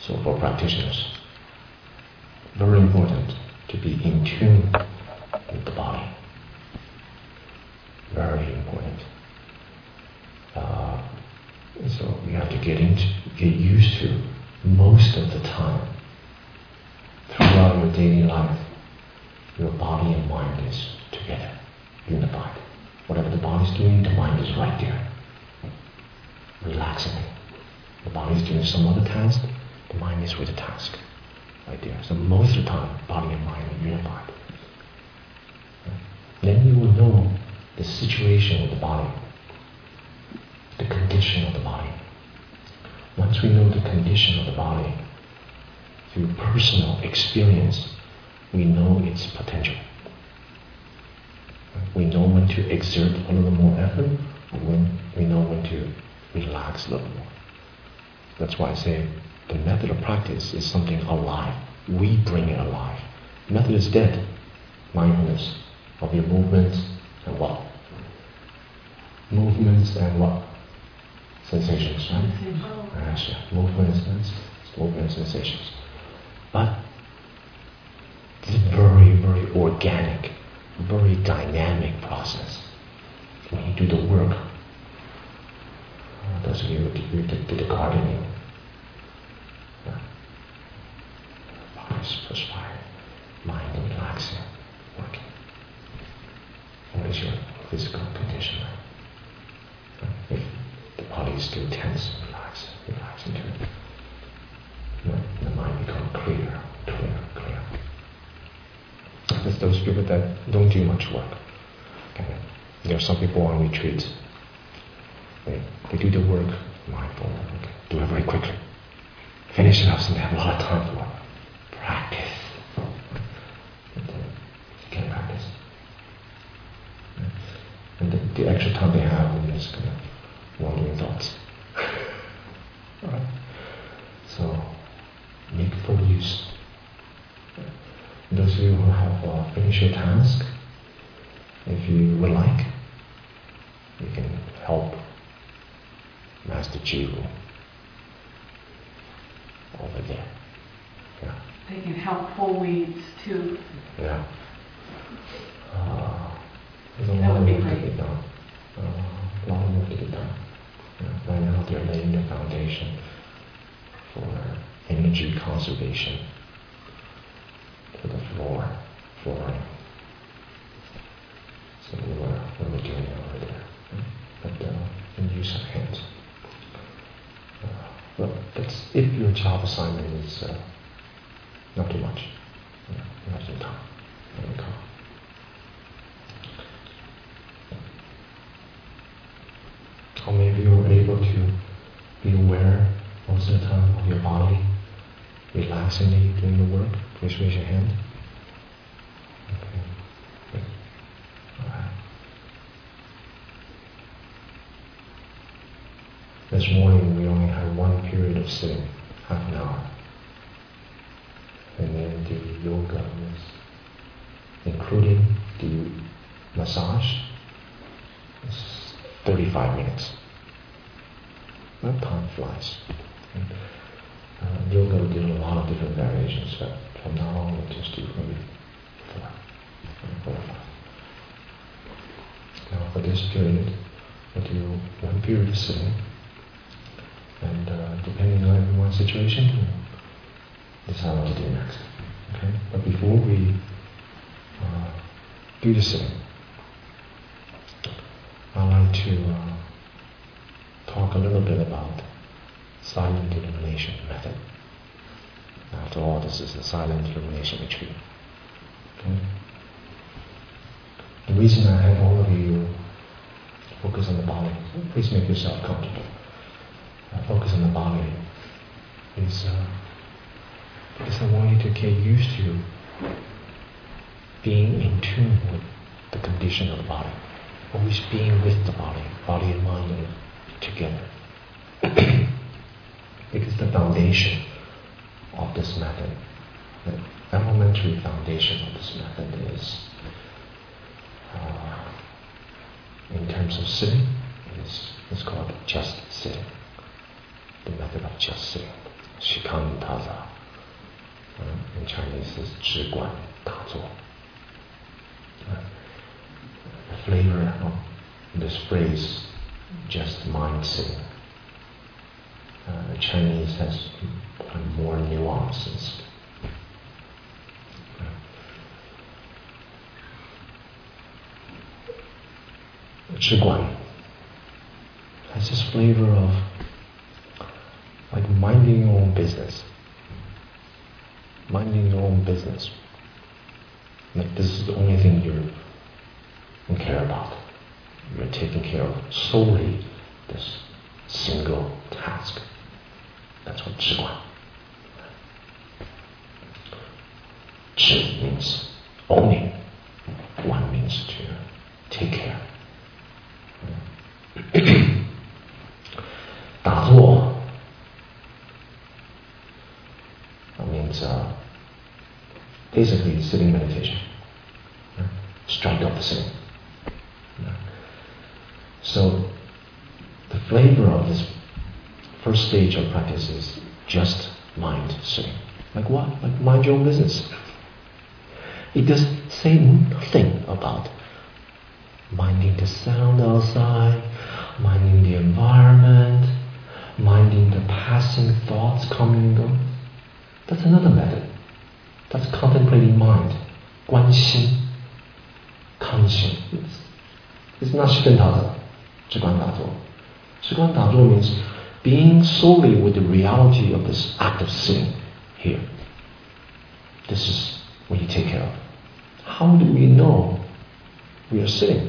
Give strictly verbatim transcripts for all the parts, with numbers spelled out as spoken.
So for practitioners, very important to be in tune with the body. Very important. Uh, so you have to get into, get used to most of the time throughout your daily life, your body and mind is together, unified. Whatever the body is doing, the mind is right there, relaxing. The body is doing some other task, the mind is with the task, right there. So most of the time, body and mind are unified. Then you will know the situation of the body, the condition of the body. Once we know the condition of the body, through personal experience, we know its potential. We know when to exert a little more effort, or when we know when to relax a little more. That's why I say the method of practice is something alive. We bring it alive. The method is dead. Mindfulness of your movements and what? Movements and what? Sensations, right? Yes, yeah. Movements and movement sensations. But it's a very, very organic, very dynamic process. When you do the work, uh, those of you who did, did the gardening, uh, body's perspiring, mind relaxing, working. What is your physical condition like? Uh, if the body is still tense, relax, relax into it. The mind becomes clear, clear, clear. It's those people that don't do much work. Okay. There are some people on retreats. They, they do the work mindful. Okay. Do it very quickly. Finish it up so they have a lot of time for practice. But, uh, you can't practice. And the, the extra time they have is kind of wandering thoughts. Alright? So, make full use. Those of you who have uh, finished your task, if you would like, you can help Master Jiru over there. Yeah. They can help pull weeds too. Yeah. Uh, there's a lot of work to get done. Uh, a lot of work to get done. Yeah. Right now they're laying the foundation for energy conservation for the floor, flooring. So we were, we were doing it over there. But uh, in use of hands. Uh, well, that's if your job assignment is uh, not too much. Yeah, you have some time. There we go. How many of you are able to be aware most of the time of your body, relaxingly doing the work? Please raise your hand. Okay. Good. All right. This morning we only had one period of sitting, half an hour. And then the yoga was, including the massage, was thirty-five minutes. That time flies. And, uh, yoga we did a lot of different variations, but from now on we'll just do maybe four, four or five. Now for this period, we'll do one period of sitting, and uh, depending on everyone's situation, we'll decide what to do next. Okay? But before we uh, do the sitting, I'd like to uh, talk a little bit about silent illumination method. After all, this is a silent illumination retreat. Okay? The reason I have all of you focus on the body, please make yourself comfortable. Uh, focus on the body is uh, because I want you to get used to being in tune with the condition of the body. Always being with the body, body and mind are together. Because the foundation of this method, the elementary foundation of this method is, uh, in terms of sitting, is, is called just sitting. The method of just sitting. shikantaza. Uh, in Chinese is 直观打坐. Uh, the flavor of this phrase, just mind sitting. Uh, Chinese has more nuances. Uh, 直观 has this flavor of like minding your own business. Minding your own business. Like this is the only thing you you care about. You're taking care of solely this single task. That's what 直观. 直 means owning. One means to take care. 打坐 means uh, basically sitting meditation. Strike up the sitting. So the flavor of this first stage of practice is just mind sitting. Like what? Like mind your own business. It does say nothing about minding the sound outside, minding the environment, minding the passing thoughts coming and going. That's another method. That's contemplating mind. 观心 conscience. It's, it's not shikantaza. 直观打坐. 直观打坐 means being solely with the reality of this act of sitting here. This is what you take care of. How do we know we are sitting?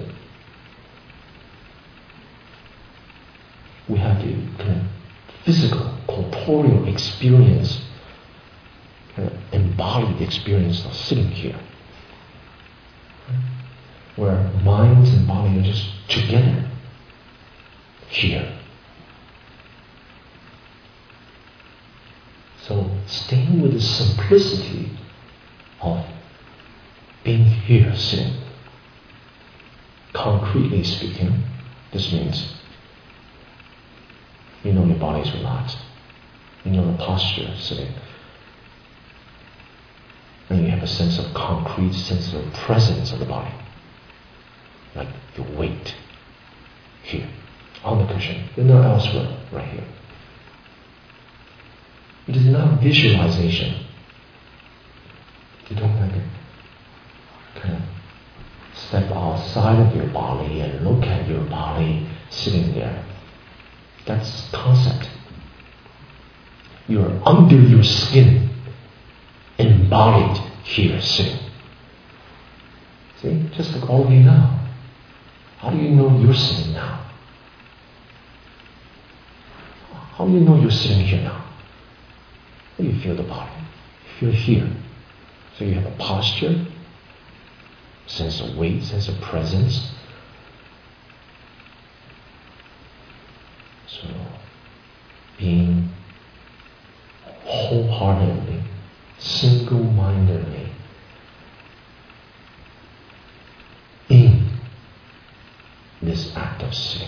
We have the kind of physical, corporeal experience, kind of embodied experience of sitting here, where mind and body are just together here. So staying with the simplicity of being here sitting. Concretely speaking, this means you know your body is relaxed, you know the posture sitting, and you have a sense of concrete sense of presence of the body, like your weight here on the cushion, you're not elsewhere, right here. It is not visualization. You don't like it. Kind of step outside of your body and look at your body sitting there. That's concept. You're under your skin, embodied here sitting. See, just like all of you now. How do you know you're sitting now? How do you know you're sitting here now? Well, you feel the body. You feel here. So you have a posture, sense of weight, sense of presence. So being wholeheartedly, single-mindedly in this act of sitting.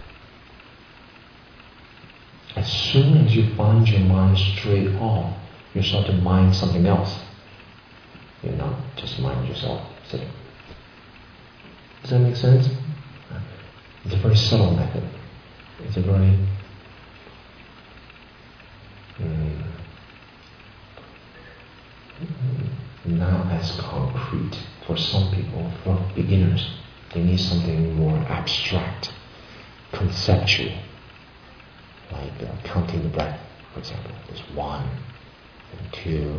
As soon as you find your mind straight off, you start to mind something else. You're not just mind yourself sitting. Does that make sense? It's a very subtle method. It's a very mm, not as concrete for some people, for beginners. They need something more abstract, conceptual. Like uh, counting the breath, for example. There's one and two.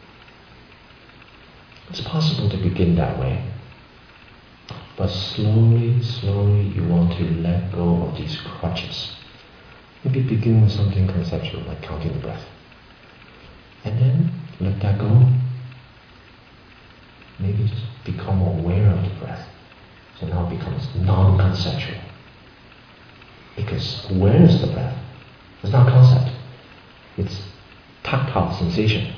It's possible to begin that way. But slowly, slowly you want to let go of these crutches. Maybe begin with something conceptual like counting the breath. And then let that go. Maybe just become aware of the breath. So now it becomes non-conceptual. Because awareness of the breath is not concept. It's tactile sensation.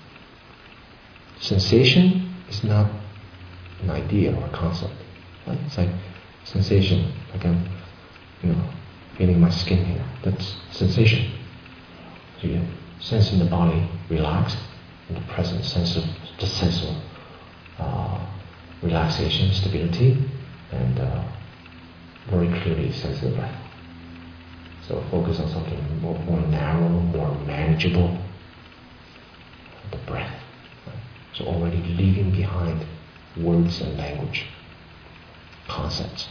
Sensation is not an idea or a concept. Right? It's like sensation, like I'm, you know, feeling my skin here. That's sensation. So you sensing the body relaxed, in the present sense of the sense of uh, relaxation, stability, and uh, very clearly sense the breath. So focus on something more, more narrow, more manageable, the breath. Right? So already leaving behind words and language, concepts.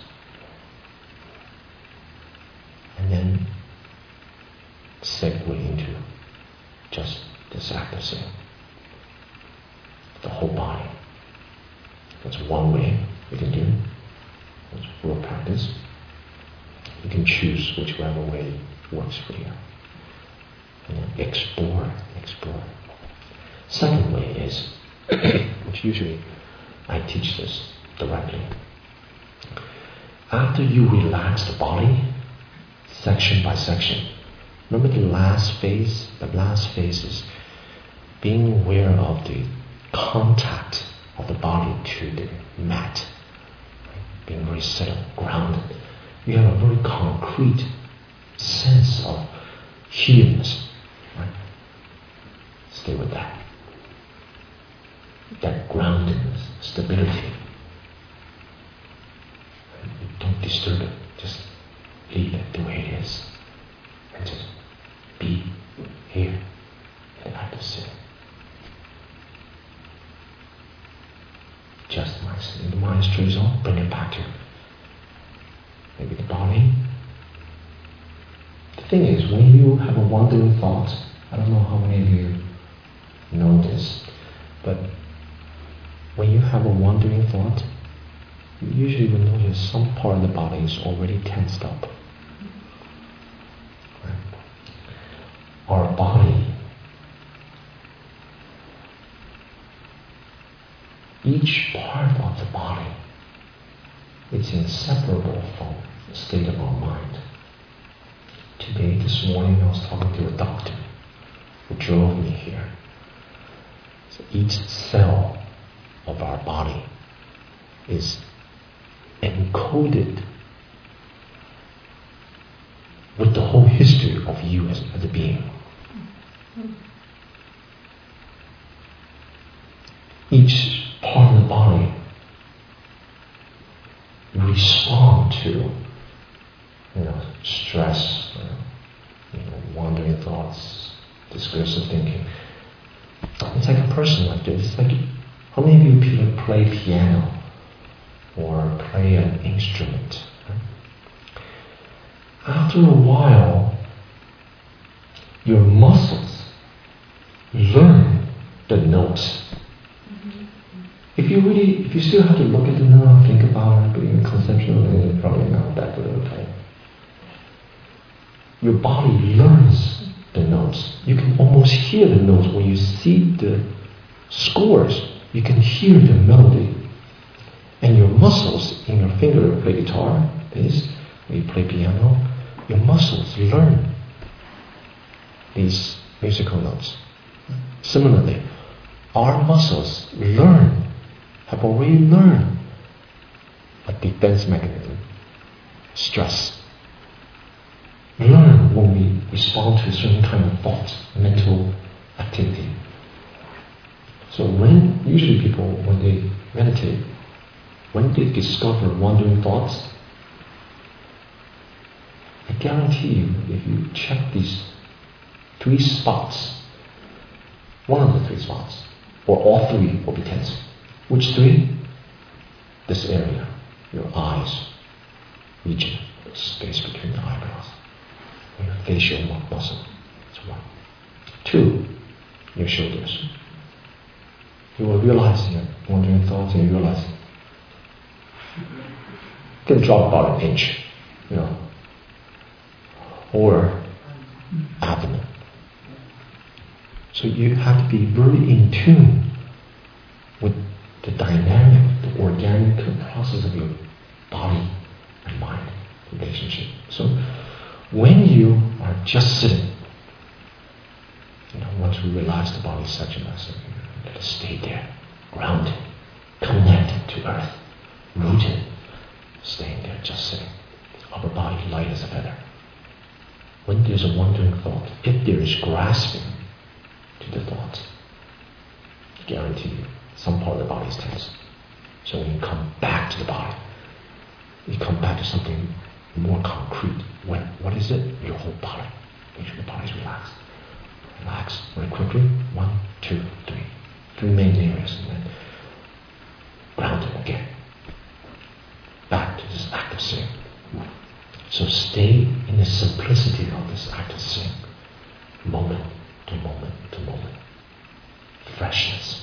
And then segue into just this act of saying. The whole body. That's one way you can do it. That's real practice. You can choose whichever way works for you. And then explore, explore. Second way is, which usually I teach this directly. After you relax the body, section by section, remember the last phase? The last phase is being aware of the contact of the body to the mat, right? Being very settled, grounded. You have a very concrete sense of healness. Right? Stay with that. That groundedness, stability. Don't disturb it. Just leave it the way it is. And just be here in the act of sitting. Just nice. And the mind strays on, bring it back to maybe the body. The thing is, when you have a wandering thought, I don't know how many of you know this, but when you have a wandering thought, you usually will notice some part of the body is already tensed up. Right? Our body, each part of the body, it's inseparable from the state of our mind. Today, this morning, I was talking to a doctor who drove me here. So each cell of our body is encoded with the whole history of you as, as a being. Each part of the body respond to, you know, stress, uh, you know, wandering thoughts, discursive thinking. It's like a person like this. It's like, how many of you play piano or play an instrument? Right? After a while, your muscles learn the notes. If you really, if you still have to look at the note, think about it, but in conceptually, it's probably not that good of a time. Your body learns the notes. You can almost hear the notes when you see the scores. You can hear the melody. And your muscles in your finger, play guitar, bass, when you play piano, your muscles learn these musical notes. Similarly, our muscles learn, have already learned a defense mechanism, stress. Learn when we respond to a certain kind of thoughts, mental activity. So when, usually people, when they meditate, when they discover wandering thoughts, I guarantee you, if you check these three spots, one of the three spots, or all three will be tense. Which three? This area, your eyes region, the space between the eyebrows, your facial muscle. That's one. Two, your shoulders. You will realize your wandering thoughts, and you realize you can drop about an inch, you know, or abdomen. So you have to be very in tune with the dynamic, the organic process of your body and mind relationship. So when you are just sitting, you know, once we relax the body section by section, let it stay there, grounded, connected to earth, rooted, staying there, just sitting. Upper body light as a feather. When there's a wandering thought, if there is grasping, to the thoughts. Guarantee you, some part of the body is tense. So when you come back to the body, you come back to something more concrete. What, what is it? Your whole body. Make sure the body's relaxed. Relax very quickly. One, two, three. Three main areas, and then ground it again. Back to this act of sitting. So stay in the simplicity of this act of sitting. Moment to moment to moment. Freshness.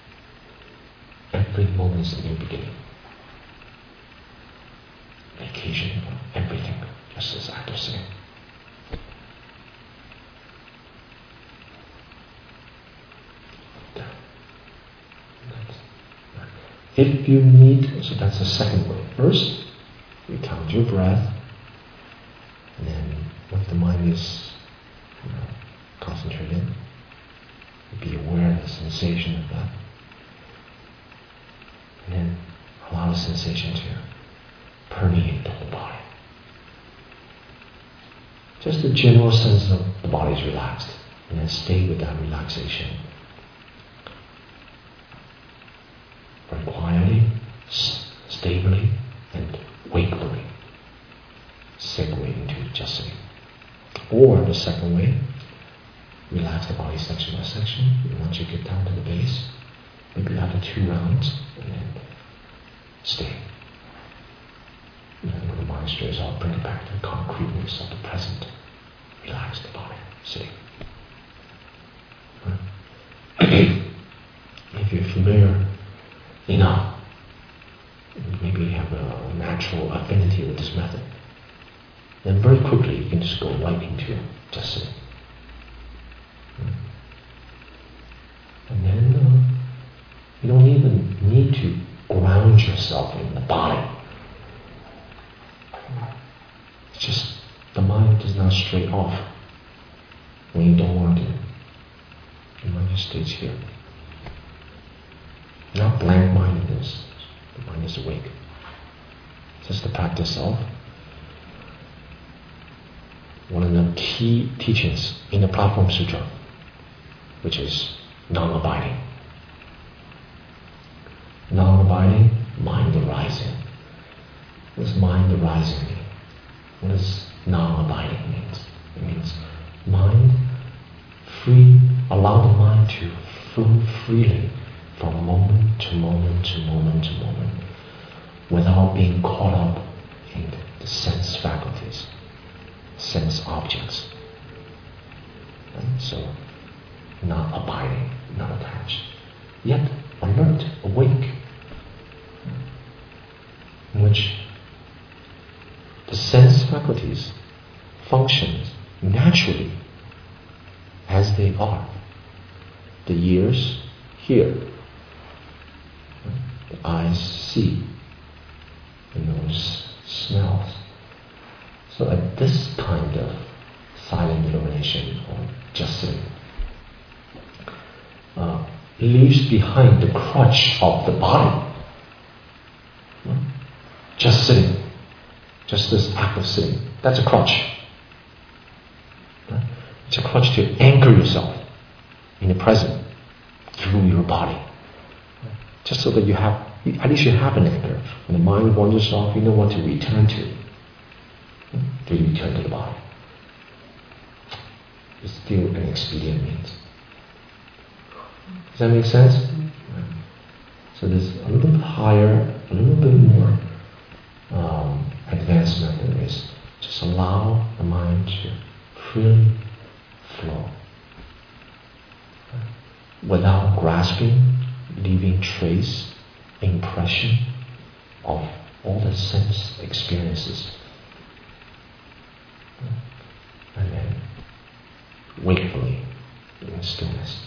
Every moment is a new beginning. Vacation from everything. Just this act of sitting. If you need, so that's the second way. First, you count your breath, and then once the mind is, you know, concentrated, be aware of the sensation of that, and then allow the sensation to permeate the whole body. Just a general sense of the body is relaxed, and then stay with that relaxation. Very quietly, s- stably, and wakefully segue into just sitting. Or the second way, relax the body section by section. And once you get down to the base, maybe after two rounds, and then stay. And then when the mind strays out, bring it back to the concreteness of the present. Relax the body, sitting. Right? If you're familiar enough, maybe you have a natural affinity with this method, then very quickly you can just go right into just sitting. And then uh, you don't even need to ground yourself in the body. It's just the mind does not stray off when you don't want it. The mind just stays here. Not blank-mindedness. The mind is awake. Just the practice of one of the key teachings in the Platform Sutra, which is non-abiding. Non-abiding, mind arising. What does mind arising mean? What does non-abiding mean? It means mind free, allow the mind to flow freely from moment to moment to moment to moment without being caught up in the sense faculties, sense objects. And so, not abiding, not attached. Yet alert, awake, in which the sense faculties function naturally as they are. The ears hear, the eyes see, the nose smells. So at this kind of silent illumination or just sitting, uh, leaves behind the crutch of the body. Just sitting, just this act of sitting, that's a crutch. It's a crutch to anchor yourself in the present through your body. Just so that you have, at least you have an anchor. When the mind wanders off, you know what to return to. To return to the body. It's still an expedient means. Does that make sense? Mm-hmm. So there's a little bit higher, a little bit more um, advanced method is just allow the mind to freely flow. Without grasping, leaving trace, impression of all the sense experiences. And then wakefully in stillness.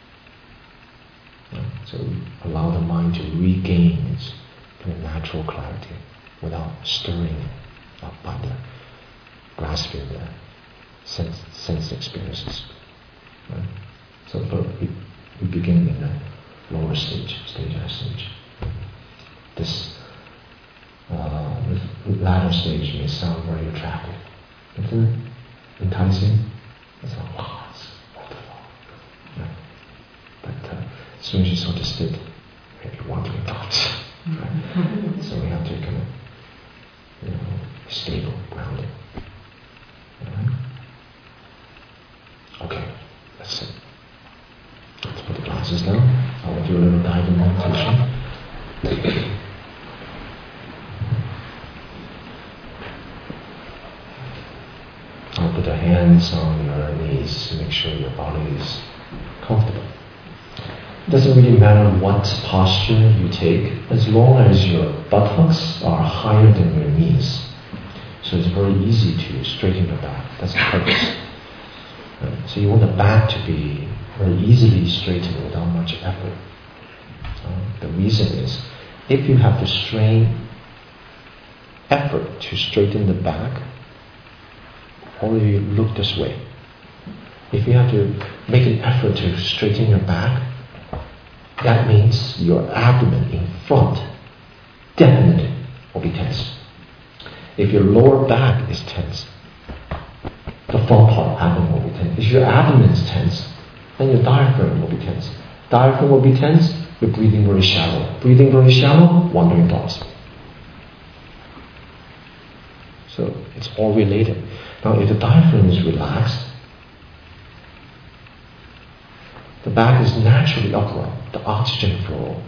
So allow the mind to regain its kind of natural clarity without stirring it up by the grasping the sense, sense experiences. Right? So we, we begin in the lower stage, stage I stage. This, uh, this latter stage may sound very attractive. Isn't it enticing? It's like, wow, it's wonderful. Right? But uh, as soon as you sort of sit, maybe wandering thoughts. Right? So we have to kind of, you know, stable, grounded. Alright? Okay, let's sit. Let's put the glasses down. I'll do a little guided meditation. I'll put the hands on your knees to make sure your body is comfortable. It doesn't really matter what posture you take, as long as your buttocks are higher than your knees. So it's very easy to straighten your back. That's the purpose. Right? So you want the back to be very easily straightened without much effort. Uh, the reason is, if you have to strain effort to straighten the back, or you look this way. If you have to make an effort to straighten your back, that means your abdomen in front definitely will be tense. If your lower back is tense, the front part abdomen will be tense. If your abdomen is tense, then your diaphragm will be tense. Diaphragm will be tense, you're breathing very shallow. Breathing very shallow, wandering thoughts. So it's all related. Now if the diaphragm is relaxed, the back is naturally upright. The oxygen flow,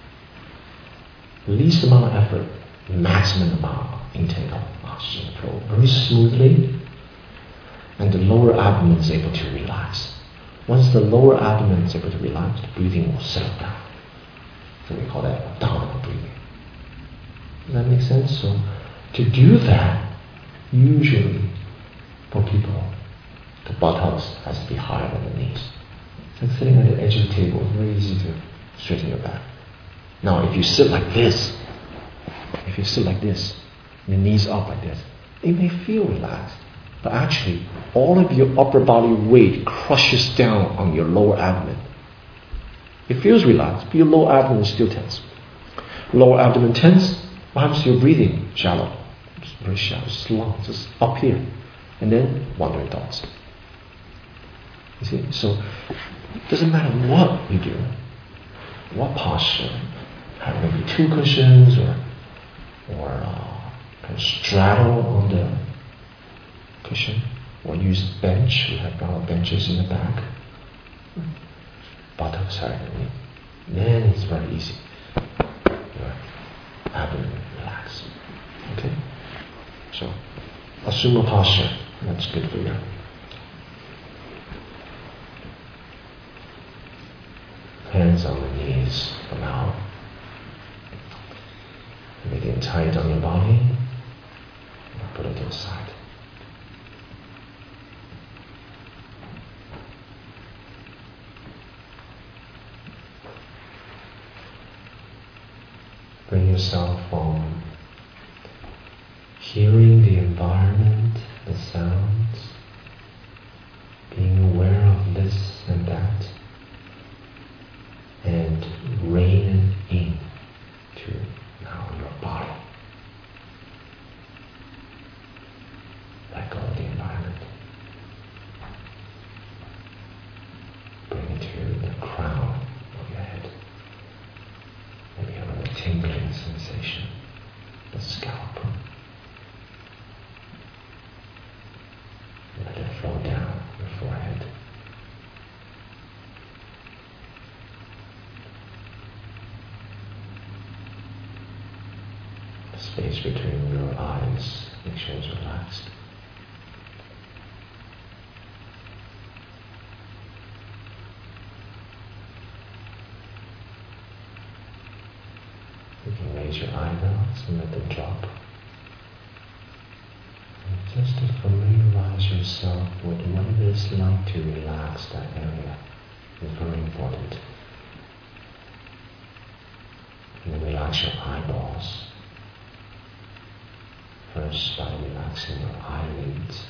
least amount of effort, maximum amount of intake of oxygen flow, very smoothly, and the lower abdomen is able to relax. Once the lower abdomen is able to relax, the breathing will settle down. So we call that abdominal breathing. Does that make sense? So to do that, usually for people, the buttocks has to be higher than the knees. It's like sitting at the edge of the table. It's very easy to straighten your back. Now if you sit like this, if you sit like this, your knees up like this, it may feel relaxed, but actually all of your upper body weight crushes down on your lower abdomen. It feels relaxed, but your lower abdomen is still tense. Lower abdomen tense, what happens to your breathing? Shallow. Just very shallow, just long, just up here. And then wandering thoughts. You see? So it doesn't matter what you do, what posture, have maybe two cushions or or uh, kind of straddle on the cushion, or use bench. We have our benches in the back. Buttocks higher than knee. Then it's very easy. Your abdomen relax. Okay? So assume a posture. That's good for you. Hands on the knees for now. Everything tight on your body. Put it to the side. Bring yourself from hearing the environment, the sounds, being aware of this and that, and rein it in to now your body. Let go of the environment. Bring it to the crown of your head. Maybe have a tingling sensation, the scalp. Let it flow down your forehead. The space between your eyes, make sure it's relaxed. You can raise your eyebrows and let them drop. And just to familiarize yourself with what it is like to relax that area is very important. And then relax your eyeballs. First by relaxing your eyelids.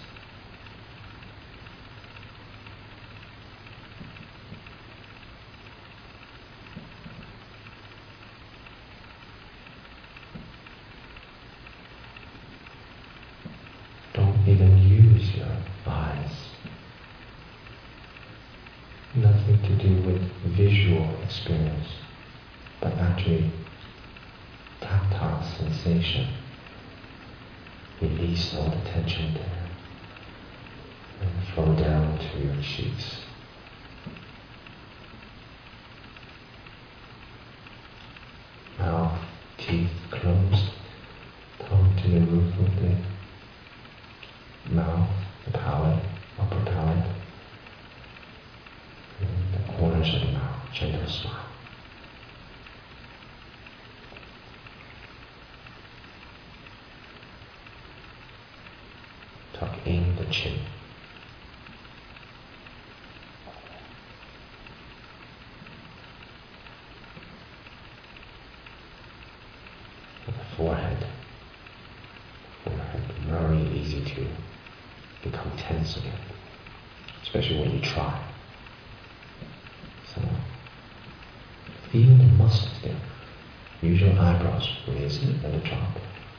Don't even use your eyes. Nothing to do with visual visual experience, but actually tactile sensation. Release all the tension there and flow down to your cheeks. Mouth, teeth closed, tongue to the roof of the mouth, the palate, upper palate, and the corners of the mouth, gentle smile. Tuck in the chin. The forehead. Forehead, very easy to become tense again, especially when you try. So, feel the muscles there. Use your eyebrows, raise it and drop.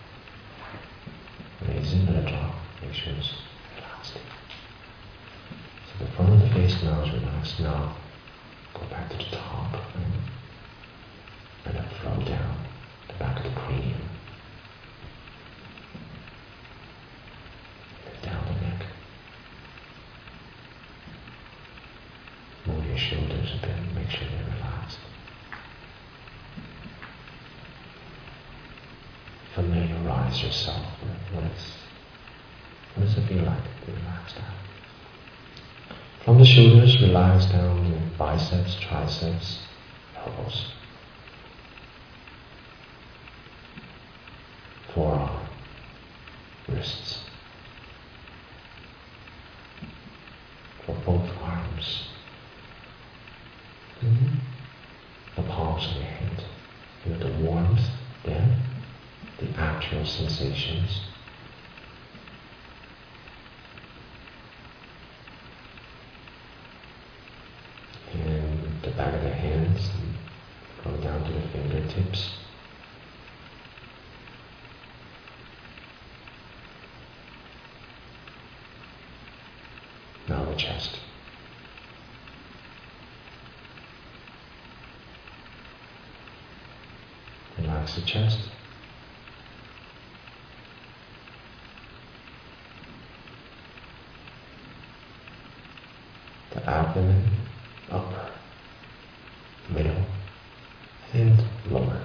Raise it and drop. Make sure it's relaxed. So the front of the face now is relaxed. Now go back to the top and, and then flow down the back of the cranium. And down the neck. Move your shoulders a bit and make sure they're relaxed. Familiarize yourself with what is What does it feel like to relax down? From the shoulders, relax down the biceps, triceps, elbows, forearm, wrists. For both arms, mm-hmm. the palms of your hand. Feel the warmth there, the actual sensations. The back of the hands, go down to the fingertips. Now the chest. Relax the chest. The abdomen, upper, middle, and lower.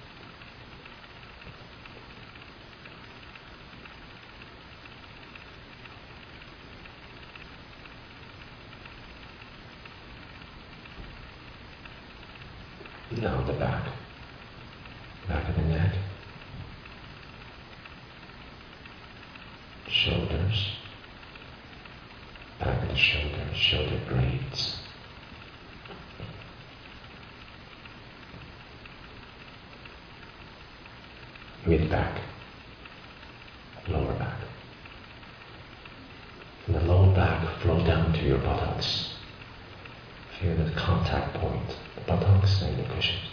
Now the back, back of the neck, shoulders, back of the shoulders, shoulder blades. Mid back, lower back. From the lower back, flow down to your buttocks. Feel the contact point, the buttocks and the cushions.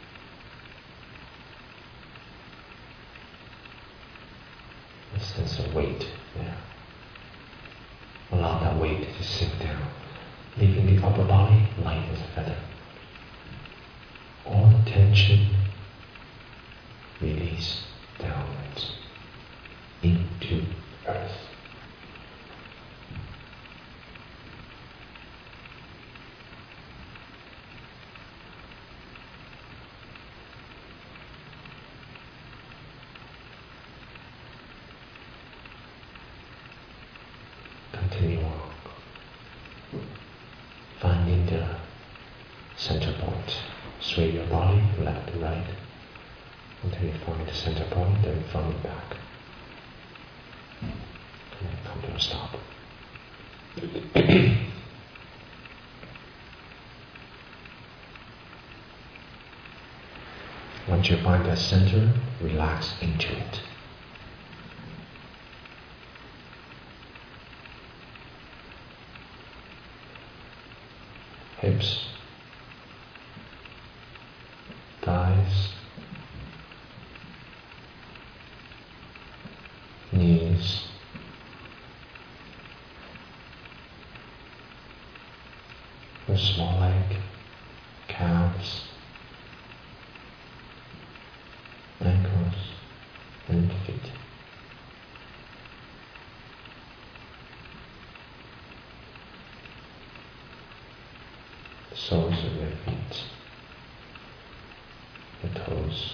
A sense of weight there. Allow that weight to sink down, leaving the upper body light as a feather. All tension release downwards into earth. Continue on, finding the center point. Sway your body left to right until you find the center point, then front and back. And then come to a stop. Once you find that center, relax into it. Hips, thighs, knees, the small leg, calf, soles of your feet, your toes.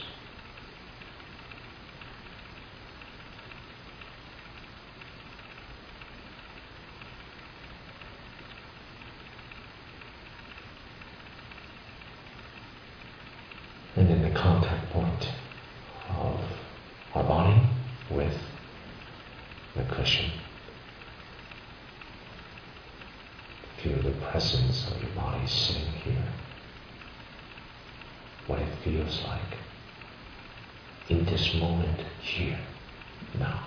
And then the contact point of our body with the cushion. Feel the presence of your body sitting here. What it feels like in this moment, here, now.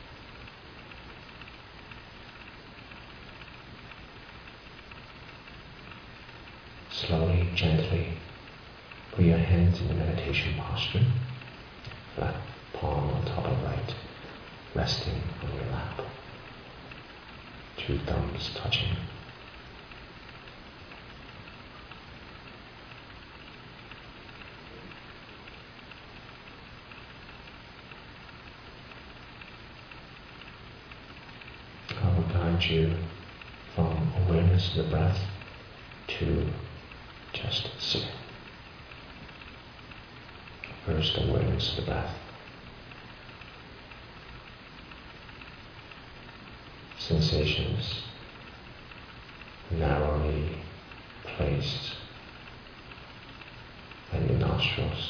Slowly, gently, put your hands in the meditation posture, flat palm on top of right, resting on your lap, two thumbs touching. I will guide you from awareness of the breath to just sitting. First, awareness of the breath. Sensations narrowly placed at your nostrils.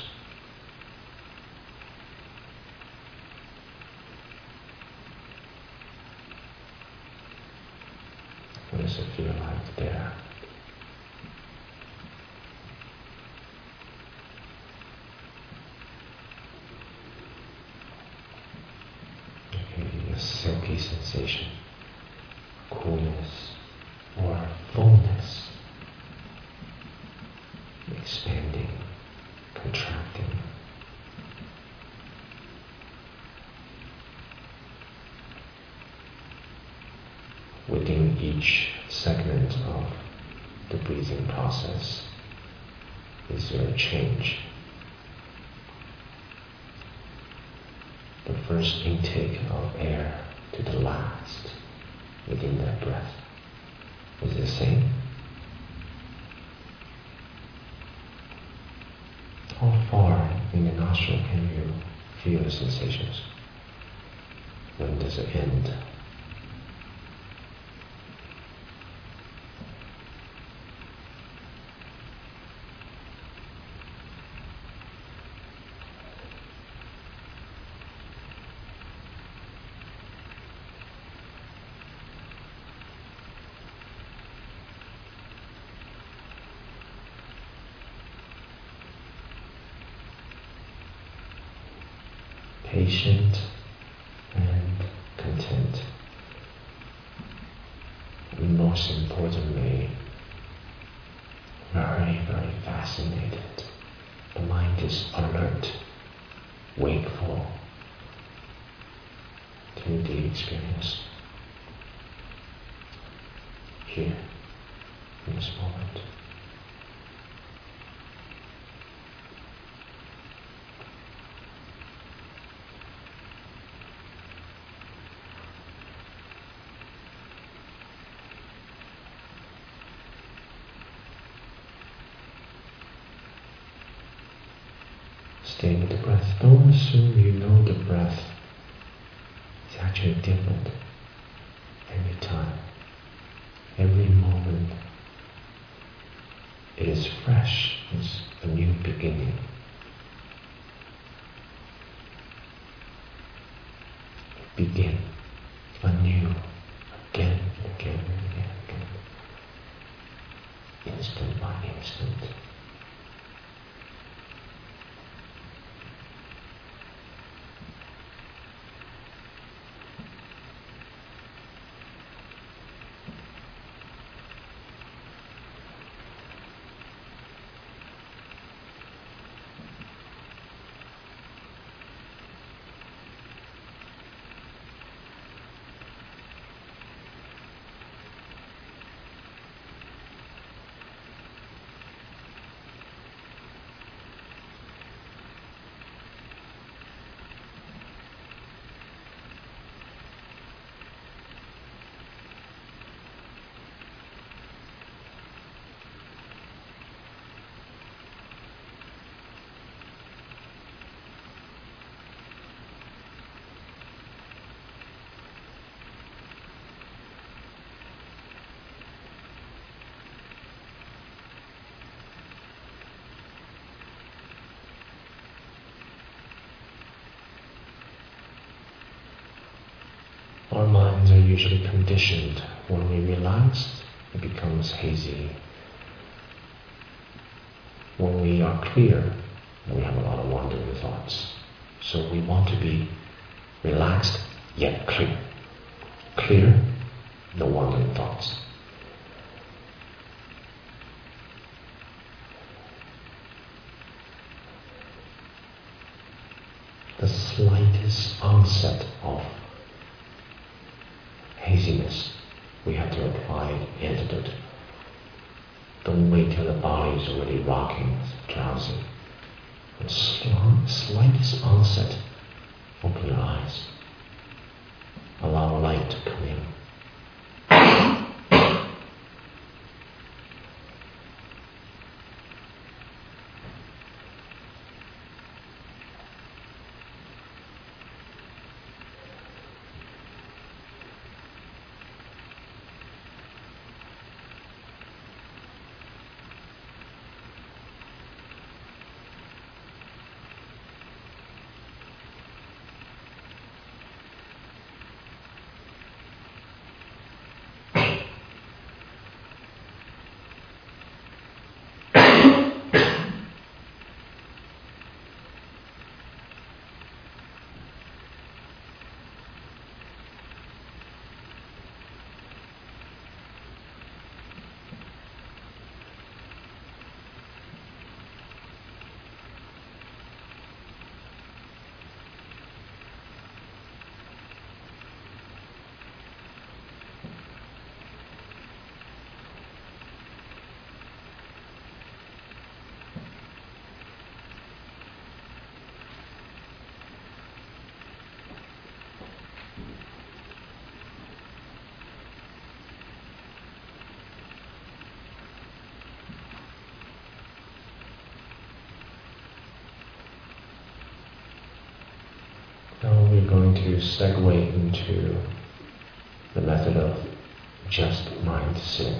What does it feel like there? A silky sensation, coolness or fullness, expanding, contracting. Within each segment of the breathing process, is there a change? The first intake of air to the last within that breath is the same. How far in the nostril can you feel the sensations? When does it end? Patient and content. And most importantly, very, very fascinated. The mind is alert, wakeful to the experience here in this moment. Stay with the breath. Don't assume you know the breath. It's actually different every time, every moment. It is fresh. It's a new beginning. Begin anew, again and again and again and again. Instant by instant. Our minds are usually conditioned. When we relax, it becomes hazy. When we are clear, we have a lot of wandering thoughts. So we want to be relaxed yet clear. Clear, no wandering thoughts. The slightest onset of haziness, we have to apply antidote. Don't wait till the body is already rocking, drowsy. The slightest onset, open your eyes. Allow light to come in. Now we're going to segue into the method of just mind sitting.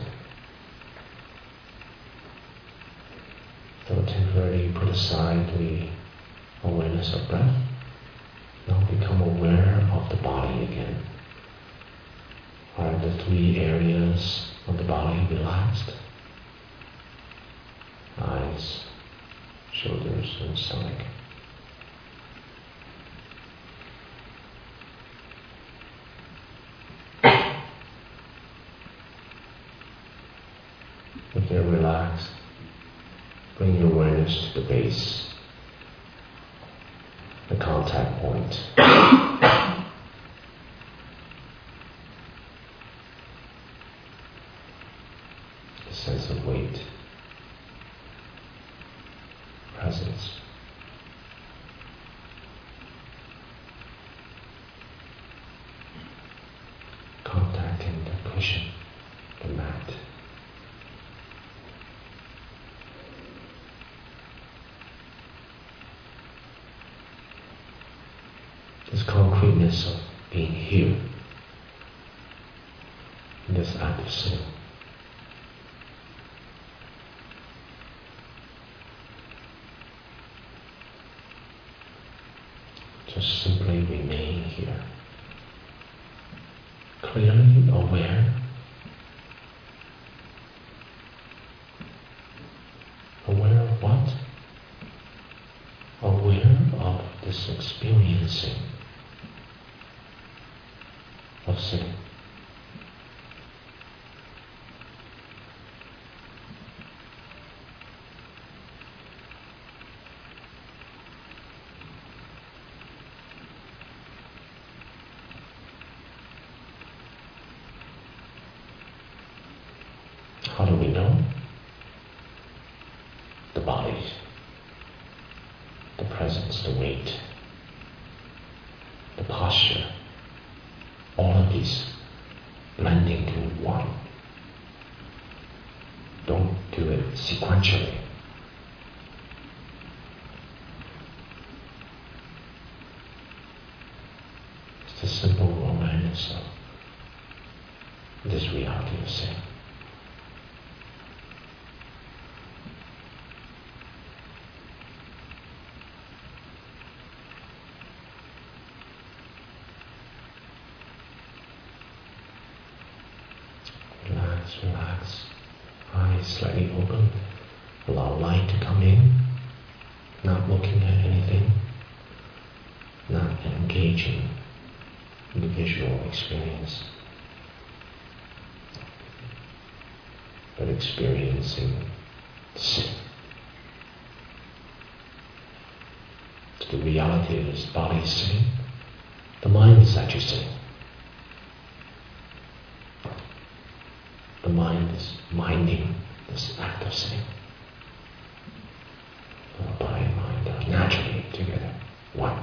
So temporarily put aside the awareness of breath. Now become aware of the body again. Are the three areas of the body relaxed? Eyes, shoulders, and stomach. If they're relaxed, bring your awareness to the base, the contact point. A sense of weight, presence. Contacting the cushion, the mat. This concreteness of being here, in this act of sitting. Just simply remain here, clearly aware, aware of what? Aware of this experiencing of sitting. How do we know? The body, the presence, the weight, the posture, all of these blending to one. Don't do it sequentially. It's the simple awareness of this reality of sitting. relax. Eyes slightly open. Allow light to come in. Not looking at anything. Not engaging in the visual experience. But experiencing sitting. So the reality is body is sitting. The mind is actually sitting. The mind is minding this act of sitting. Uh, body and mind are naturally together, one.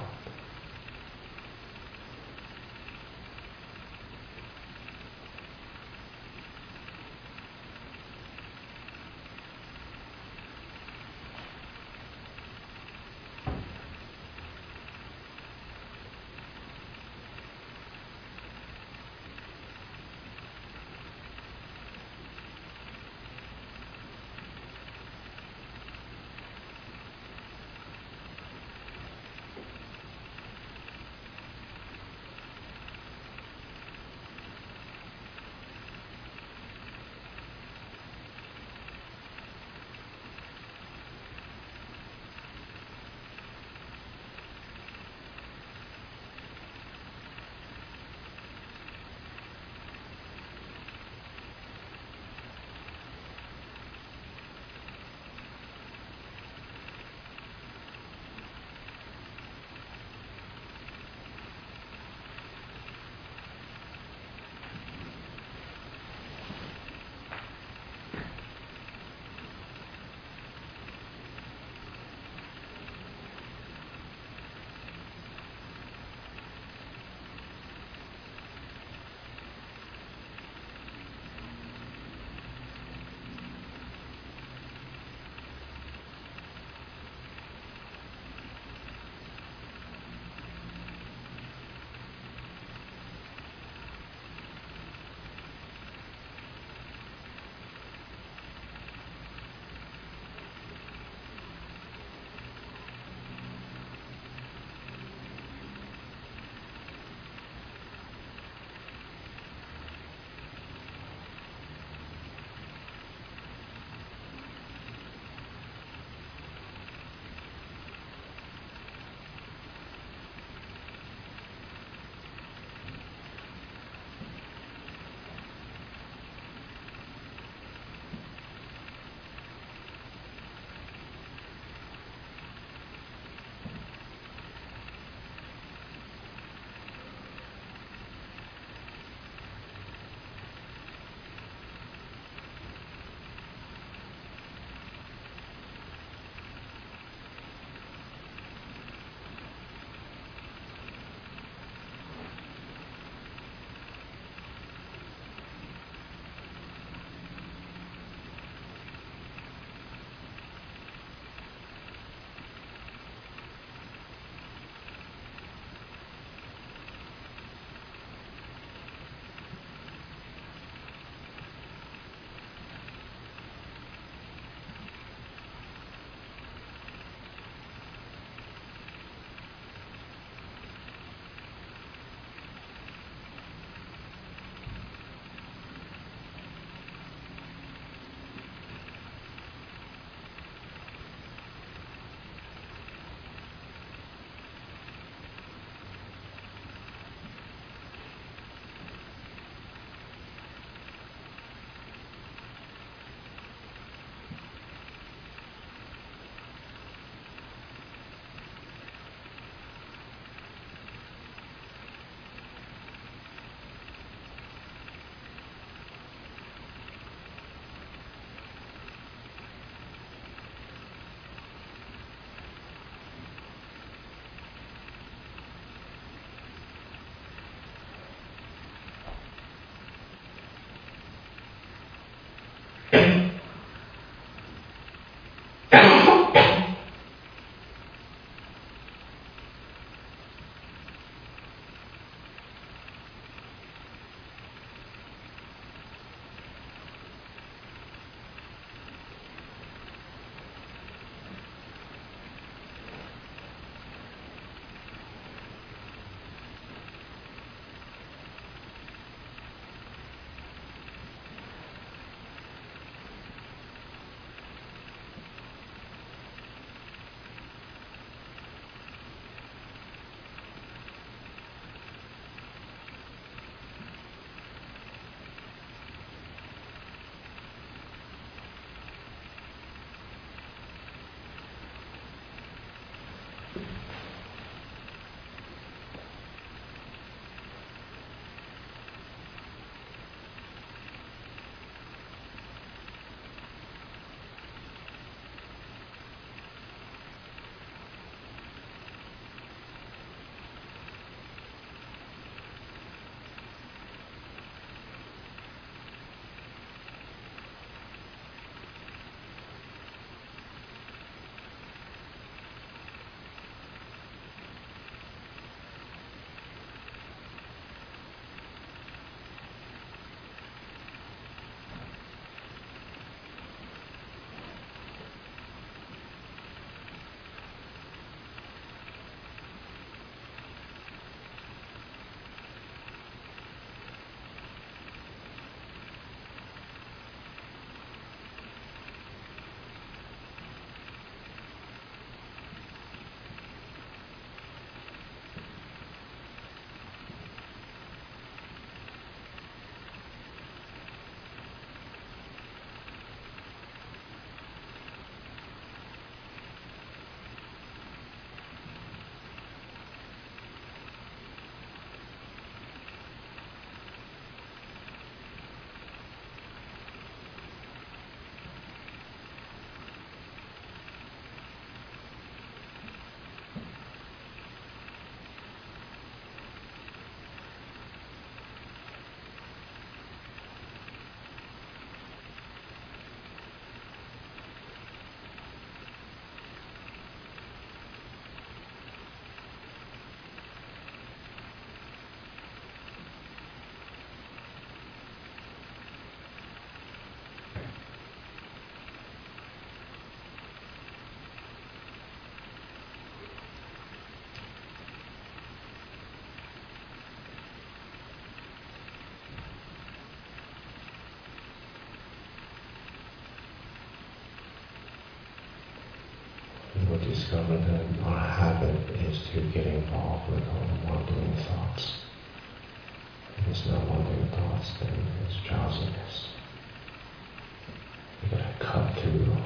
discover that our habit is to get involved with all the wandering thoughts. If it's not wandering thoughts, then it's drowsiness. You gotta cut through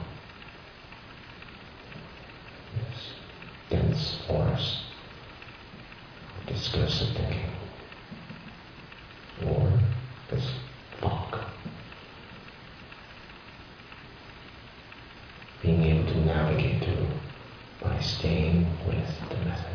this dense forest of discursive thinking, or this fog. Being able to navigate through by staying with the method.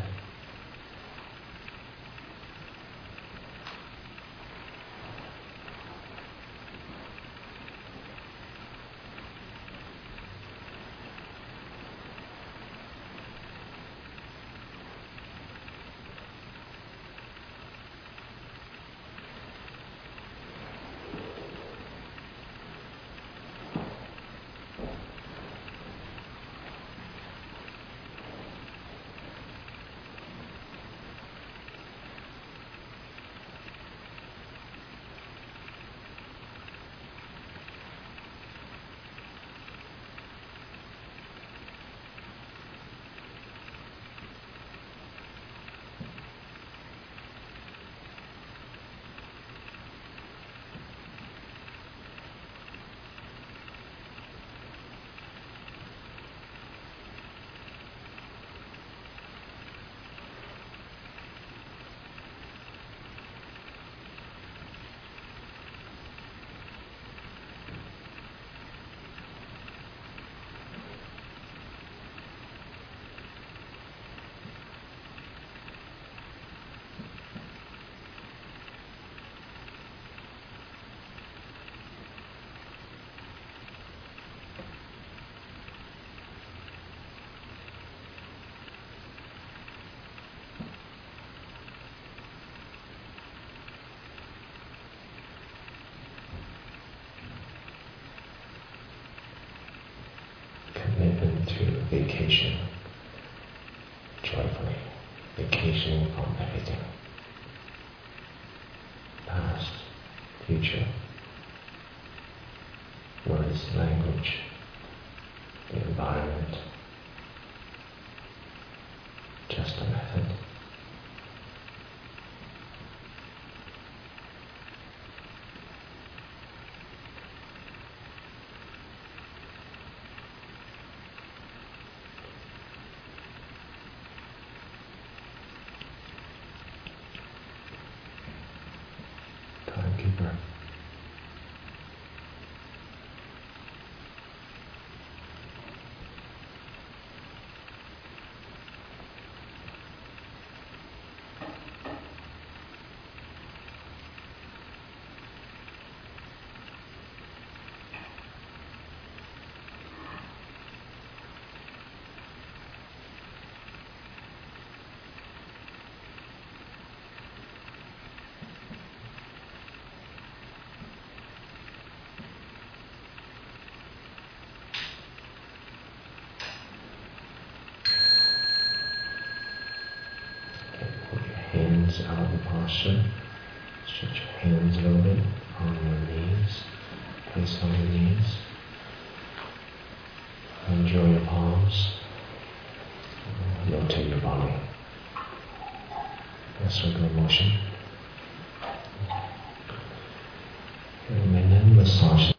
Commitment to vacation joyfully, vacationing from everything, past, future, words, language, the environment, just a method. Timekeeper. Hands out of the posture. Stretch your hands a little bit on your knees. Place on your knees. Enjoy your palms. Rotate your body. A circular motion. And then massage